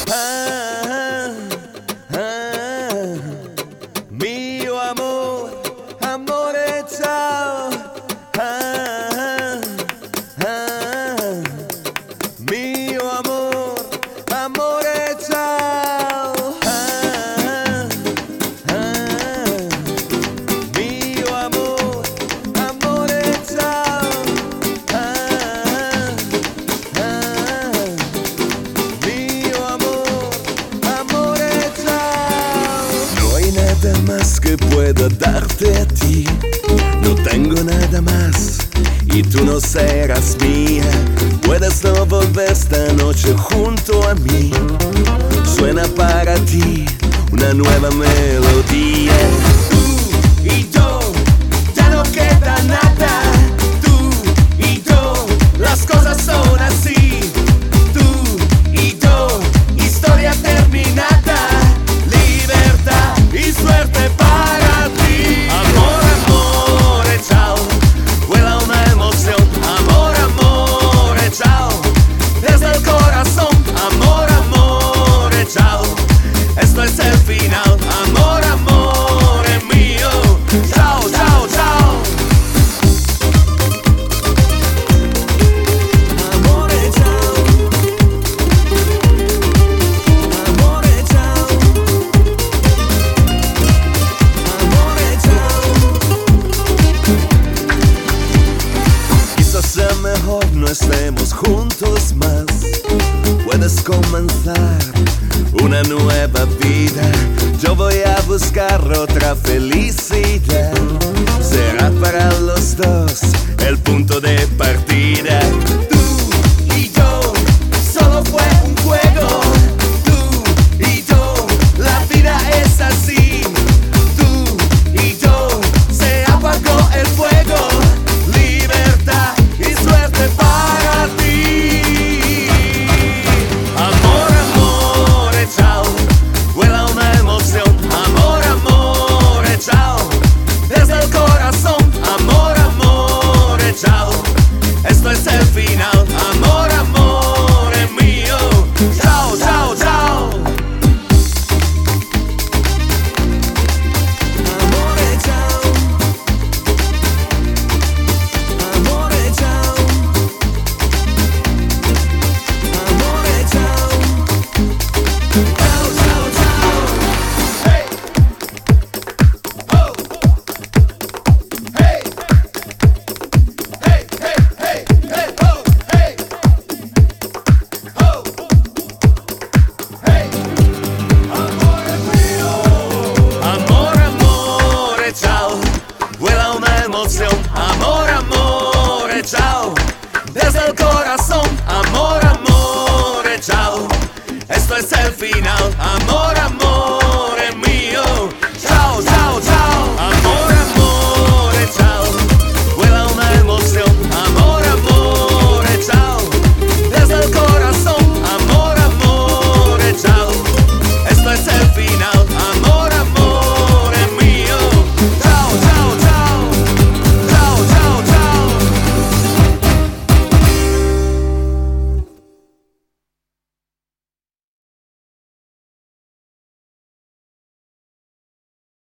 Ah, ah, mio amor, amore ciao. Ah, ah, mio amor, amore ciao. Ah, ah, mio amor, amore ciao. Ah, ah, mio amor, amore ciao. No hay nada más que pueda darte a ti. No tengo nada más y tú no serás mía. Puedes no volver esta noche junto a mí. Suena para ti una nueva melodía. Tú y yo, ya no queda nada. Tú y yo, las cosas son así. Tú y yo, historia terminada. Libertad y suerte para ti. Amor, amore, ciao. Vuela una emoción. Amor, amore, ciao. Desde el corazón. Amor, amore, ciao. Esto es el final. Amor, amore mío. Ciao, ciao, ciao. Amore, ciao. Amore, ciao. Amore, ciao. Quizás sea mejor no estemos juntos más. Puedes comenzar una nueva vida. Yo voy a buscar otra felicidad. Será para los dos el punto de partida. Tú y yo, solo fue un juego. Tú y yo, la vida es así. Tú y yo, se apagó el fuego. Libertad y suerte para ti. Amor, amore, ciao. Vuela una emoción. Amor, amore, ciao. Desde el corazón. Amor, amore, ciao. Esto es el final. Amor, amore mío. Ciao, ciao, ciao. Amore, ciao. Amore, ciao. Amore, ciao. Ciao, ciao, ciao. Hey. Oh. Hey. Hey, hey, hey, hey, oh, hey. Oh. Hey. Amore mio. Amor, amore, ciao. Vuela una emoción. Amor, amore, ciao. Desde el corazón. Amor, amore, ciao. Esto es el final. Amor, amore.